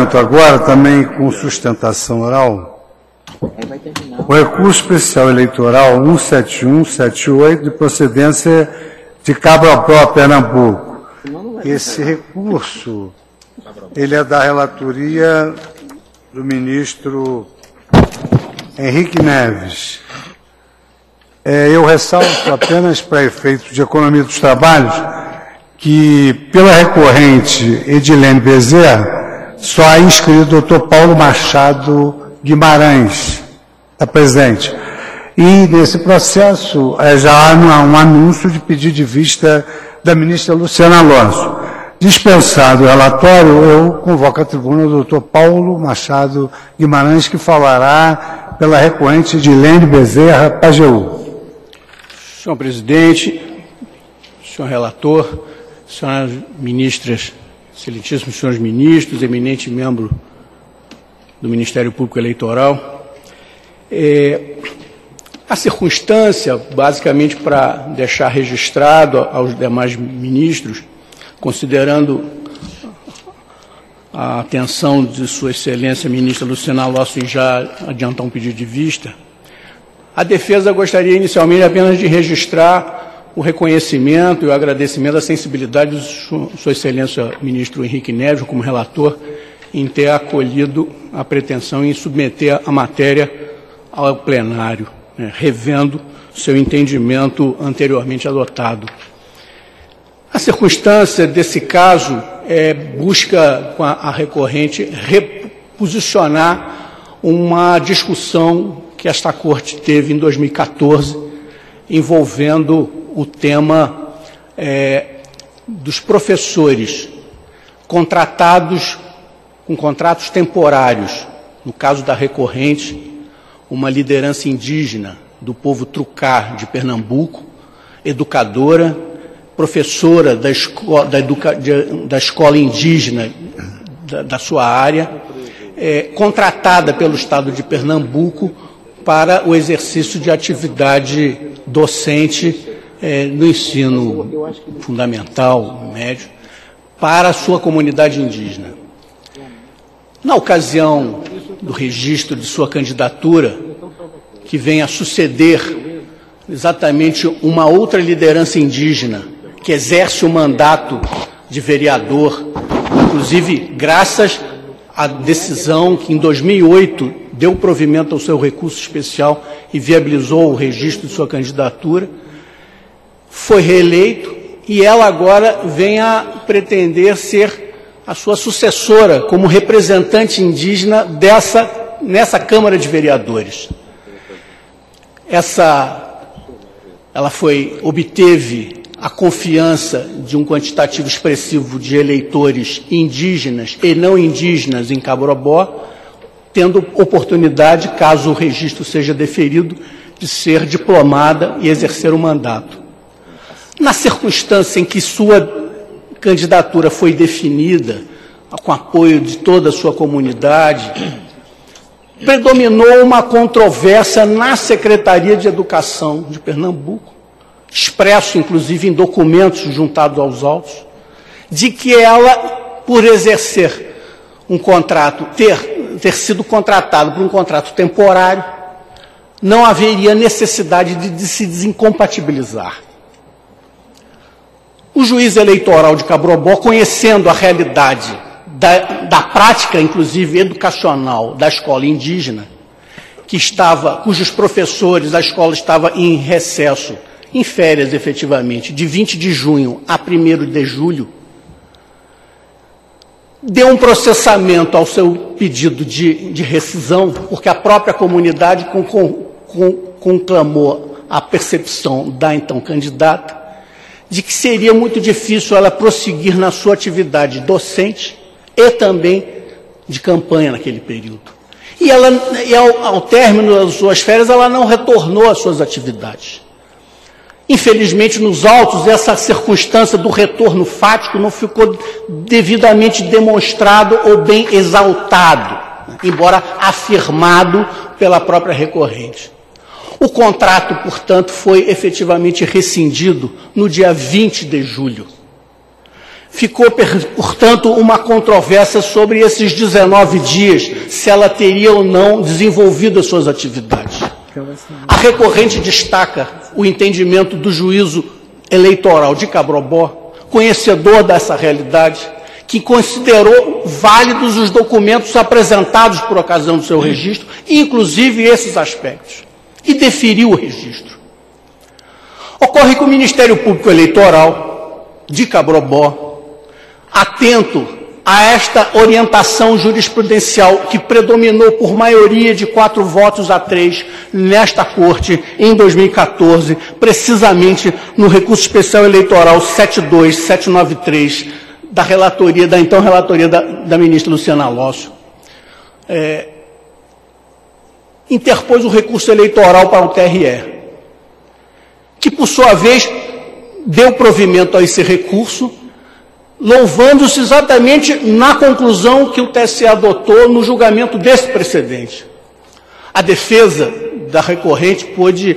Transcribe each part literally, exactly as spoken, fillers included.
julgamento agora, também com sustentação oral, o recurso especial eleitoral cento e setenta e um, cento e setenta e oito, de procedência de Cabrobó, Pernambuco. Esse recurso, ele é da relatoria do ministro Henrique Neves. É, eu ressalto apenas para efeitos de economia dos trabalhos que, pela recorrente Edilene Bezerra, só há inscrito o doutor Paulo Machado Guimarães, está presente. E, nesse processo, é, já há um, um anúncio de pedido de vista da ministra Luciana Alonso. Dispensado o relatório, eu convoco à tribuna o doutor Paulo Machado Guimarães, que falará pela recorrente Edilene Bezerra Pajeú. Senhor presidente, senhor relator, senhoras ministras, excelentíssimos senhores ministros, eminente membro do Ministério Público Eleitoral, é, a circunstância, basicamente para deixar registrado aos demais ministros, considerando a atenção de Sua Excelência, ministra Luciana Alonso, em já adiantar um pedido de vista, a defesa gostaria inicialmente apenas de registrar o reconhecimento e o agradecimento à sensibilidade de Sua Excelência, ministro Henrique Neves, como relator, em ter acolhido a pretensão em submeter a matéria ao plenário, né, revendo seu entendimento anteriormente adotado. A circunstância desse caso é, busca, com a, a recorrente, reposicionar uma discussão que esta Corte teve em dois mil e quatorze, envolvendo o tema é, dos professores contratados com contratos temporários, no caso da recorrente, uma liderança indígena do povo Trucar de Pernambuco, educadora, professora da, esco da, educa de, da escola indígena da, da sua área, é, contratada pelo Estado de Pernambuco para o exercício de atividade docente é, no ensino fundamental, médio, para a sua comunidade indígena. Na ocasião do registro de sua candidatura, que vem a suceder exatamente uma outra liderança indígena, que exerce o mandato de vereador, inclusive graças à decisão que em dois mil e oito deu provimento ao seu recurso especial e viabilizou o registro de sua candidatura, foi reeleito e ela agora vem a pretender ser a sua sucessora como representante indígena dessa, nessa Câmara de Vereadores. Essa, ela foi, obteve a confiança de um quantitativo expressivo de eleitores indígenas e não indígenas em Cabrobó, tendo oportunidade, caso o registro seja deferido, de ser diplomada e exercer o mandato. Na circunstância em que sua candidatura foi definida, com apoio de toda a sua comunidade, predominou uma controvérsia na Secretaria de Educação de Pernambuco, expresso inclusive em documentos juntados aos autos, de que ela, por exercer um contrato, ter ter sido contratado por um contrato temporário, não haveria necessidade de, de se desincompatibilizar. O juiz eleitoral de Cabrobó, conhecendo a realidade da, da prática, inclusive educacional, da escola indígena, que estava, cujos professores da escola estavam em recesso, em férias efetivamente, de vinte de junho a primeiro de julho, deu um processamento ao seu pedido de, de rescisão, porque a própria comunidade com, com, com, conclamou a percepção da então candidata de que seria muito difícil ela prosseguir na sua atividade docente e também de campanha naquele período. E, ela, e ao, ao término das suas férias, ela não retornou às suas atividades. Infelizmente, nos autos, essa circunstância do retorno fático não ficou devidamente demonstrado ou bem exaltado, embora afirmado pela própria recorrente. O contrato, portanto, foi efetivamente rescindido no dia vinte de julho. Ficou, portanto, uma controvérsia sobre esses dezenove dias, se ela teria ou não desenvolvido as suas atividades. A recorrente destaca o entendimento do juízo eleitoral de Cabrobó, conhecedor dessa realidade, que considerou válidos os documentos apresentados por ocasião do seu registro, inclusive esses aspectos, e deferiu o registro. Ocorre que o Ministério Público Eleitoral de Cabrobó, atento a esta orientação jurisprudencial que predominou por maioria de quatro votos a três nesta Corte em dois mil e quatorze, precisamente no recurso especial eleitoral sete dois sete nove três da relatoria, da então relatoria da, da ministra Luciana Lócio, é, interpôs o recurso eleitoral para o T R E, que por sua vez deu provimento a esse recurso, louvando-se exatamente na conclusão que o T S E adotou no julgamento desse precedente. A defesa da recorrente pôde,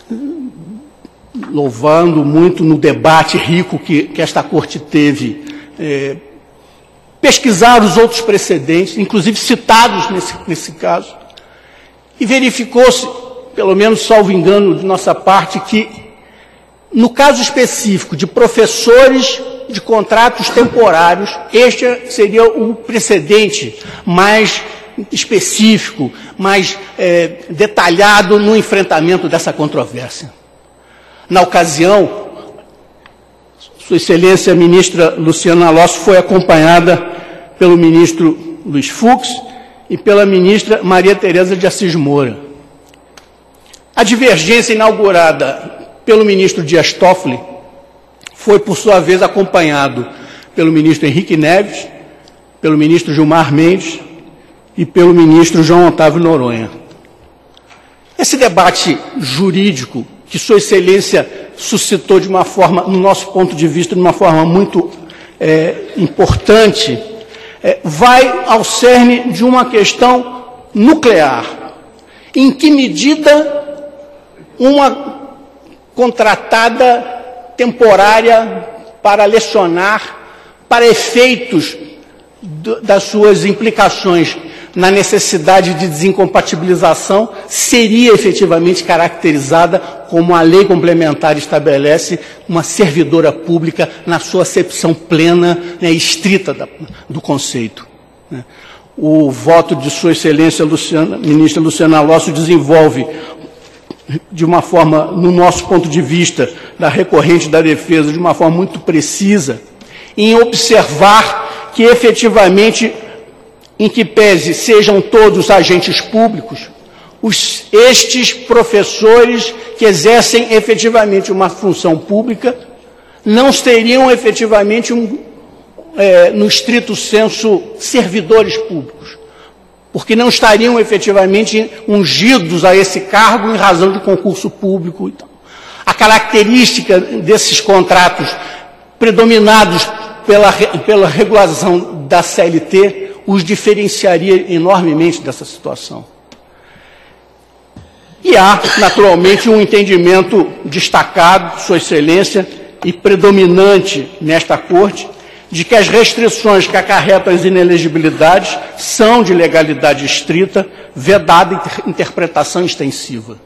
louvando muito no debate rico que, que esta Corte teve, é, pesquisar os outros precedentes, inclusive citados nesse, nesse caso, e verificou-se, pelo menos salvo engano de nossa parte, que no caso específico de professores de contratos temporários, este seria o precedente mais específico, mais é, detalhado no enfrentamento dessa controvérsia. Na ocasião, Sua Excelência a ministra Luciana Lócio foi acompanhada pelo ministro Luiz Fux e pela ministra Maria Tereza de Assis Moura. A divergência inaugurada pelo ministro Dias Toffoli foi, por sua vez, acompanhado pelo ministro Henrique Neves, pelo ministro Gilmar Mendes e pelo ministro João Otávio Noronha. Esse debate jurídico que Sua Excelência suscitou de uma forma, no nosso ponto de vista, de uma forma muito é, importante, é, vai ao cerne de uma questão nuclear. Em que medida uma contratada temporária para lecionar, para efeitos do, das suas implicações na necessidade de desincompatibilização, seria efetivamente caracterizada como a lei complementar estabelece, uma servidora pública na sua acepção plena, né, estrita da, do conceito. Né. O voto de Sua Excelência Luciana, ministra Luciana Lócio desenvolve de uma forma, no nosso ponto de vista, da recorrente da defesa, de uma forma muito precisa, em observar que efetivamente, em que pese sejam todos agentes públicos, os, estes professores que exercem efetivamente uma função pública não seriam efetivamente, um, é, no estrito senso, servidores públicos, porque não estariam efetivamente ungidos a esse cargo em razão de concurso público. Então, a característica desses contratos predominados pela, pela regulação da C L T os diferenciaria enormemente dessa situação. E há, naturalmente, um entendimento destacado, Sua Excelência, e predominante nesta Corte, de que as restrições que acarretam as inelegibilidades são de legalidade estrita, vedada interpretação extensiva.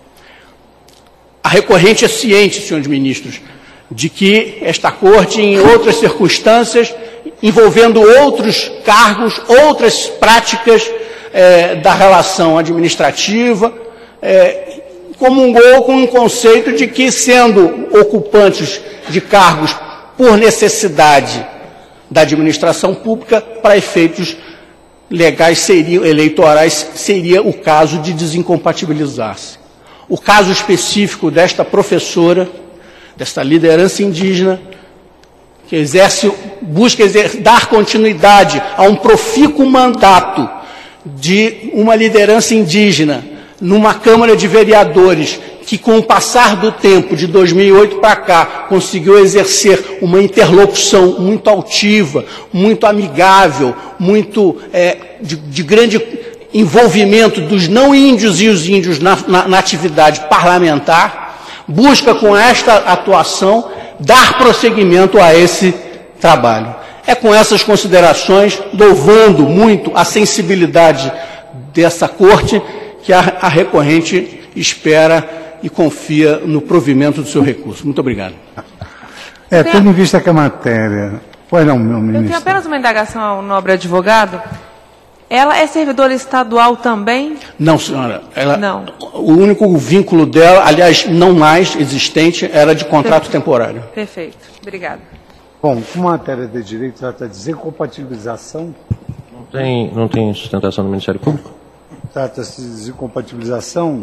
A recorrente é ciente, senhores ministros, de que esta Corte, em outras circunstâncias, envolvendo outros cargos, outras práticas eh, da relação administrativa, eh, comungou com um conceito de que, sendo ocupantes de cargos por necessidade da administração pública, para efeitos legais seriam, eleitorais, seria o caso de desincompatibilizar-se. O caso específico desta professora, desta liderança indígena, que exerce, busca exer, dar continuidade a um profícuo mandato de uma liderança indígena numa Câmara de Vereadores, que com o passar do tempo, de dois mil e oito para cá, conseguiu exercer uma interlocução muito altiva, muito amigável, muito é, de, de grande envolvimento dos não índios e os índios na, na, na atividade parlamentar, busca com esta atuação dar prosseguimento a esse trabalho. É com essas considerações, louvando muito a sensibilidade dessa Corte, que a, a recorrente espera e confia no provimento do seu recurso. Muito obrigado. É, tendo em vista que a matéria... Pois não, meu ministro. Eu tenho apenas uma indagação ao nobre advogado. Ela é servidora estadual também? Não, senhora. Ela, não. O único vínculo dela, aliás, não mais existente, era de contrato Perfeito. temporário. Perfeito. Obrigada. Bom, como a matéria de direito trata de desincompatibilização... Não tem, não tem sustentação do Ministério Público? Trata-se de desincompatibilização,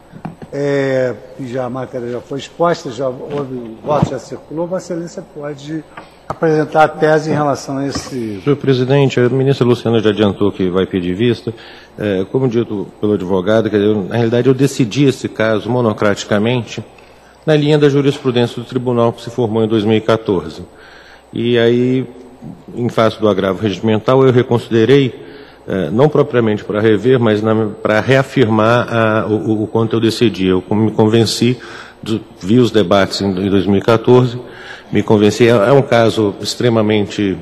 é, já a matéria já foi exposta, já houve, o voto já circulou, Vossa Excelência pode apresentar a tese em relação a esse... Senhor presidente, a ministra Luciana já adiantou que vai pedir vista. É, como dito pelo advogado, quer dizer, na realidade eu decidi esse caso monocraticamente na linha da jurisprudência do tribunal que se formou em dois mil e quatorze. E aí, em face do agravo regimental, eu reconsiderei, eh, não propriamente para rever, mas para reafirmar a, o, o quanto eu decidi. Eu me convenci, do, vi os debates em, em dois mil e quatorze, me convenci. É, é um caso extremamente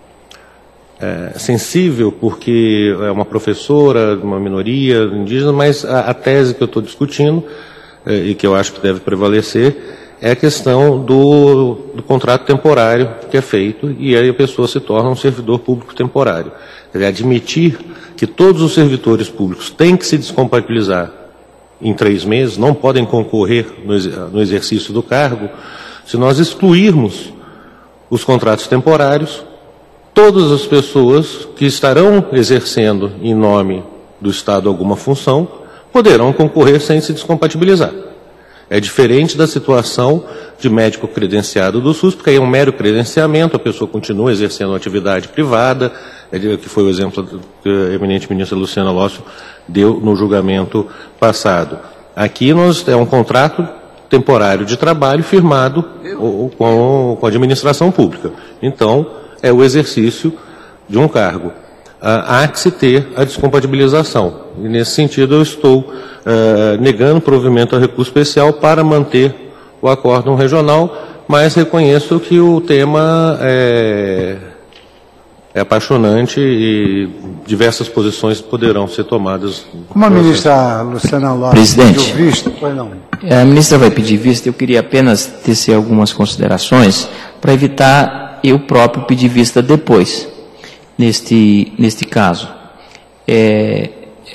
é, sensível, porque é uma professora de uma minoria indígena, mas a, a tese que eu estou discutindo, eh, e que eu acho que deve prevalecer, é a questão do, do contrato temporário que é feito, e aí a pessoa se torna um servidor público temporário. Quer dizer, admitir que todos os servidores públicos têm que se descompatibilizar em três meses, não podem concorrer no, no exercício do cargo, se nós excluirmos os contratos temporários, todas as pessoas que estarão exercendo em nome do Estado alguma função poderão concorrer sem se descompatibilizar. É diferente da situação de médico credenciado do SUS, porque aí é um mero credenciamento, a pessoa continua exercendo uma atividade privada, que foi o exemplo que a eminente ministra Luciana Lócio deu no julgamento passado. Aqui nós, é um contrato temporário de trabalho firmado com, com a administração pública. Então, é o exercício de um cargo. Há que se ter a descompatibilização. E, nesse sentido, eu estou uh, negando provimento a recurso especial para manter o acórdão regional, mas reconheço que o tema é, é apaixonante e diversas posições poderão ser tomadas. Como a ministra Luciana Lopes Presidente, pediu vista, pois não. A ministra vai pedir vista, eu queria apenas tecer algumas considerações para evitar eu próprio pedir vista depois. Neste, neste caso, é,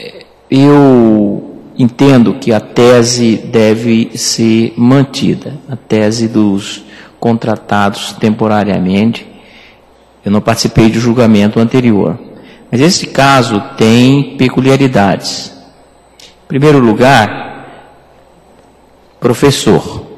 eu entendo que a tese deve ser mantida, a tese dos contratados temporariamente. Eu não participei do julgamento anterior, mas esse caso tem peculiaridades. Em primeiro lugar, professor.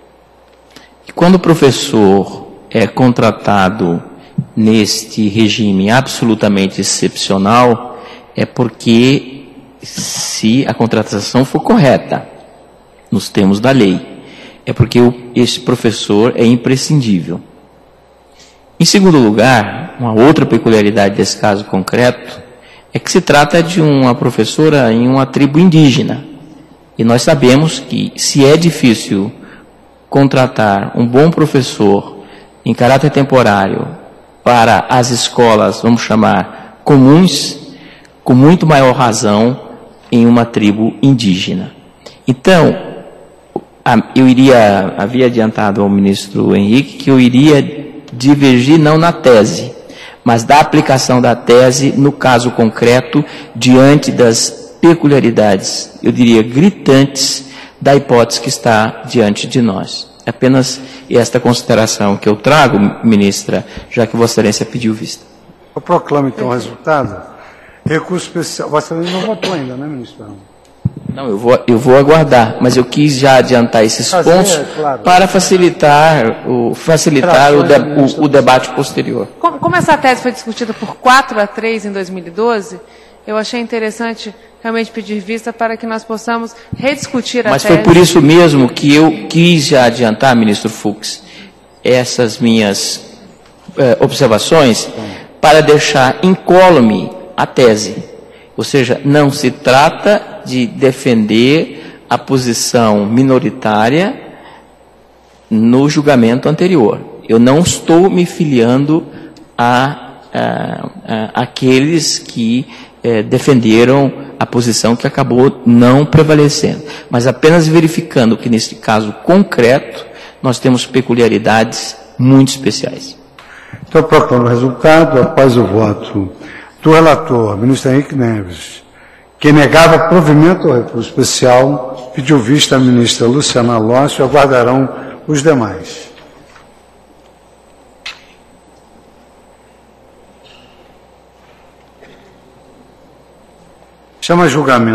E quando o professor é contratado neste regime absolutamente excepcional, é porque, se a contratação for correta, nos termos da lei, é porque o, este professor é imprescindível. Em segundo lugar, uma outra peculiaridade desse caso concreto, é que se trata de uma professora em uma tribo indígena. E nós sabemos que, se é difícil contratar um bom professor em caráter temporário para as escolas, vamos chamar, comuns, com muito maior razão em uma tribo indígena. Então, eu iria, havia adiantado ao ministro Henrique que eu iria divergir não na tese, mas da aplicação da tese no caso concreto, diante das peculiaridades, eu diria, gritantes, da hipótese que está diante de nós. Apenas esta consideração que eu trago, ministra, já que Vossa Excelência pediu vista. Eu proclamo, então, o resultado. Recurso especial. Vossa Excelência não votou ainda, né, ministro? Não, eu vou, eu vou aguardar, mas eu quis já adiantar esses Fazer, pontos é, claro. para facilitar, o, facilitar o, de, o, o debate posterior. Como, como essa tese foi discutida por quatro a três em dois mil e doze, eu achei interessante realmente pedir vista para que nós possamos rediscutir a Mas tese. foi por isso mesmo que eu quis já adiantar, ministro Fux, essas minhas eh, observações para deixar incólume a tese. Ou seja, não se trata de defender a posição minoritária no julgamento anterior. Eu não estou me filiando a, a, a aqueles que eh, defenderam a posição que acabou não prevalecendo, mas apenas verificando que, nesse caso concreto, nós temos peculiaridades muito especiais. Então, proclamo o resultado após o voto do relator, ministro Henrique Neves, que negava provimento ao recurso especial, pediu vista à ministra Luciana Lócio, aguardarão os demais. Chama julgamento.